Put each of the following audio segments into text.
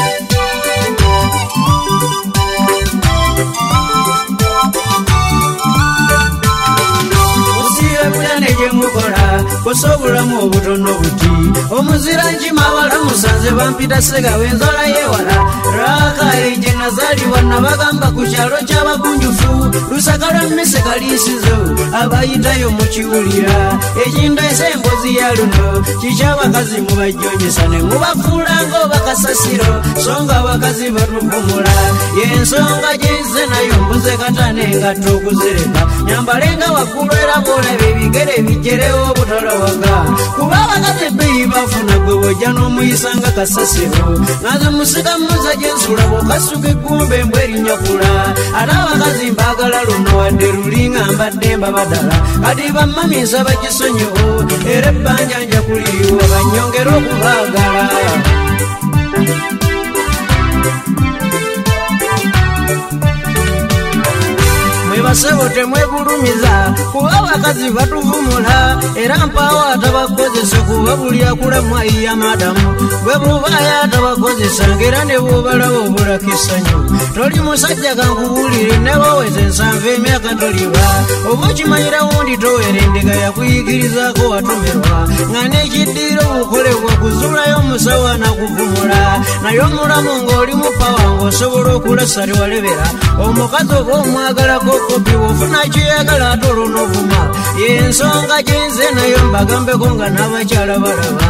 Kosobulamu obutono buti omuzira njima abalamusanze bampita sega wenzola yewala raka eje nazali wana bagamba ku kyalo ky'abagunjufu lusaka lwa mmese kalisizo abayitayo mu kiwulira ekinda esembozi ya luno kikyabakazi mubajjonyesa ne mubafuula ng'obakasasiro songa abakazi batuvumula yensonga gyenze nayo mbuze katane ngatto okuzireka nyambalenga waggulu era bwolaba ebigere bijerewo obutolo kuba abakazi ebbeeyi bafuna gwe wojja n'omuyisanga kasasiro naze musika muza gyensula bwokasuka eggumba embw erinnyakula ate abakazi mbaagala luno wadde lulinga mbadde mbabadala kati bammami nsaba kisonyiwo era ebbanja nja kuliriwa bannyongera okubaagala mwebasebo temwegulumiza kuba abakazi batuvumula era mpaawo atabakozesa kuba buli akulamwa iya madamu bwe bubaaya atabakozesa ngera ne bwobalaba obulako essanyu toli musajja kankubuulire newaweze ensanvu emyaka toliba oba okimanyira wundi towera endiga yakuyigirizaako watomerwa nga n'ekiddiiro bukolebwa kuzuulayo omusawo anakuvumula naye omulamu ng'olimu pawa ng'osobola okulasa liwalebera omukazi oba omwagalako kopi wofuna kyoyagala ate olw'onovuma yensonga gyenze nayo mbagambeko nga n'abakyala balaba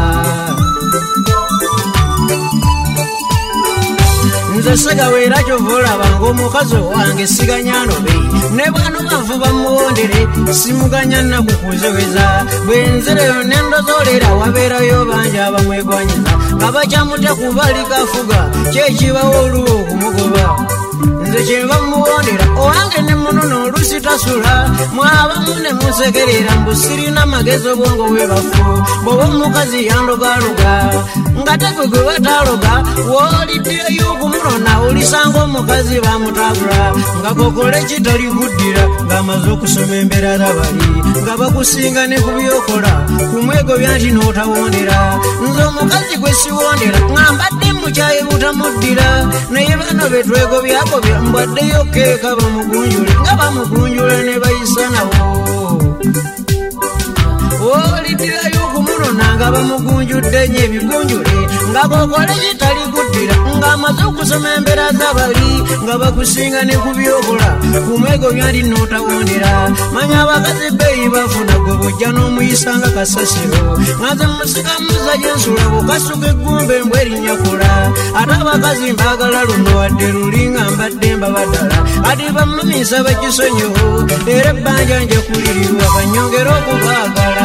nze segaweera kyova olabanga omukazi owange siganya nobe ne bwano banvuba muwondere simuganya nakukuzeweza bwenzereyo nendozoolera wabeerayo bangi abamwegwanyiza nga bakyamute kubalikafuga kyekibawo oluwo okumugoba nze kyenva muwondera owange ne munono olusi tasula mwabamu ne musekerera mbu sirina magezi obwongo bwebafu bwoba omukazi yandogaluga nga tegwe gwe bataloga wooliddireyo okumulona olisanga omukazi bamutabula nga kokole kitali kuddira ng'amaze okusoma embeera zabali nga bakusinga ne ku byokola ku mwegobya nti n'otawondera nze omukazi gwe siwondera ngambadde mukyaye butamuddira naye bano betwegobyagobya mbwaddeyo keeka bamugunjule nga bamugunjula ne bayisa nabo woolidirayo okumulona nga bamugunjudde nnyo ebigunjule nga kokole kitali kuddira ng'amaze okusoma embeera zabali nga bakusinga ne ku byokola ku mwegobya nti n'otawondera manya abakazi ebbeeyi bafuna gwe bojja n'omuyisanga kasasiro ngaze musika muza gyensula bwokasuka eggumba embw erinnyakula ate abakazi mbaagala luno wadde lulinga mbadde mbabadala ati bammami nsaba kisonyiwo era ebbanja nja kulirirwa bannyongera okubaagala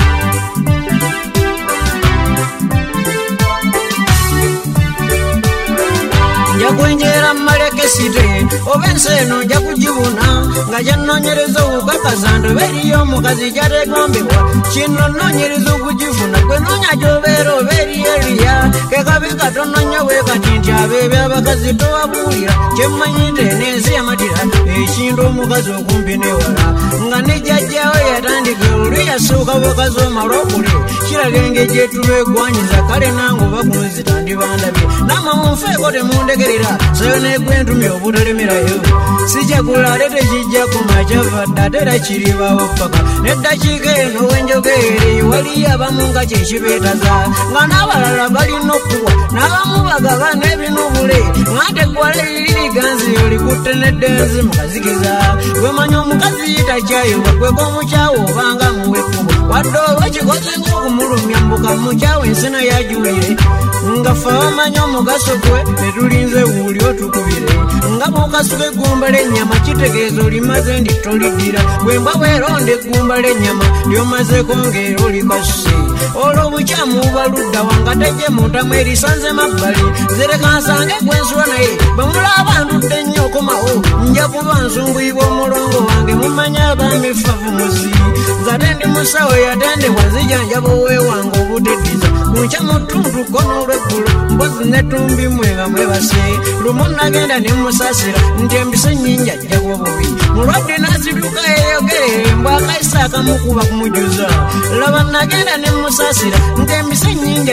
njakwenjera mmalekesite oba ensi eno nja kugibuna nga gyannonyereza okukakaza nti oba eriyo omukazi gyategombebwa kino nonyereza okugifuna gwe noonya gyobeera oba eriyeeriya kekabi katono nnyo bwe kati nti abeebyo abakazi towabuulira kyemmanyi nti enensi yamatira ekintu omukazi okumpi newala nga ne jjajjawe yatandika oluli yasooka bakazi omala okule kiraga engeri gyetulwegwanyiza kale nange oba kunzitandibandabye namwe munfeeko temundegerera sayo negwentumya obutalemerayo sijakula ate tekijja kumakyavadde ate era kiribaawo paka neddakiika eno wenjogeere waliyo abamu nga kyekibeetaza nga n'abalala balina okuwa n'abamu bagaba n'ebinubule ng'ate gwala eririganzi olikutte neddenzi mukazikiza gwemanya omukazi takyayibwa gweka omukyawe obanga muwekkubo wadde oba kikoze ng'okumulumya mbuka mukyawe ensina yagiwire nga ffe abamanya omugaso gwe netulinze wuli otukubire nga bwokasuka eggumba l'ennyama kitegeeza olimaze ndi toliddira bwembwa bweronda eggumba l'ennyama lyomazeko ng'era olikasuse olw'obukyamu bubaludda wanga tejje muntamu erisanze mabbali zereka nsange gwensula naye bwemulaba ndudde nnyo okomawo nja kuba nsumbuibwa omulongo wange mumanya abaami favu muzi zate ndi musawo yatendebwa zijanjaba owewange obuteddiza kunkya mutuntu kono olw'eggulo mbozi netumbi mwenga mwebase lumu nagenda nemusasira nti embise nnyingi ajjako obubi mulwadde n'asituka eyogerere mbwakaisa akamukuba kumujuza laba nagenda nemusasira nti embise nnyingi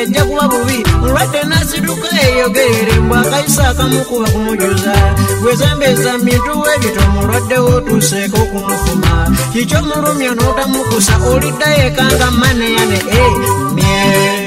yajja kuba bubi mulwadde nasituka eyogerere mbw akayisa akamukuba kumujuza gwezembeza bintu webito mulwadde wotuseeko okumufuma kikyo mulumya n'otamukusa oliddayo ekanga maneyane mye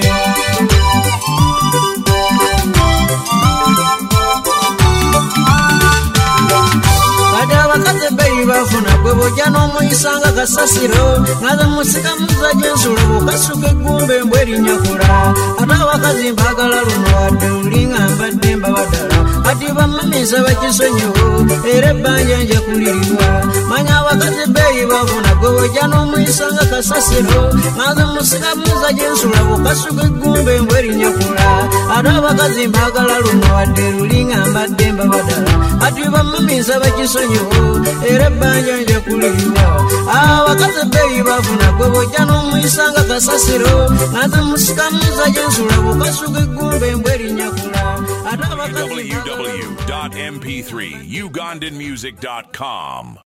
abakazi beyi bafuna gwe bojja n'omuyisanga kasasiro ngaze musikamuza gyensula bukasuka eggumba embwa erinyakula ate abakazi mbaagala luno wadde lulinga mbadde mbabadala ati bamamisa bakisonyiwo era ebbanja nja kulirirwa manya abakazi beyi bafuna gwe bojja n'omuyisanga kasasiro ngaze musikamuza gyensula bukasuka eggumba embwa erinyakula ate abakazi mbaagala luno wadde lulinga mbadde mbabadala ati bamamisa bakisonyiwo era ebbanja nja kulirirwa abakazi beyi bafuna gwe bojja n'omuyisanga kasasiro ngaze musikamuza gyensula bukasuka eggumba embwa erinyakula ate abakazi www.mp3ugandanmusic.com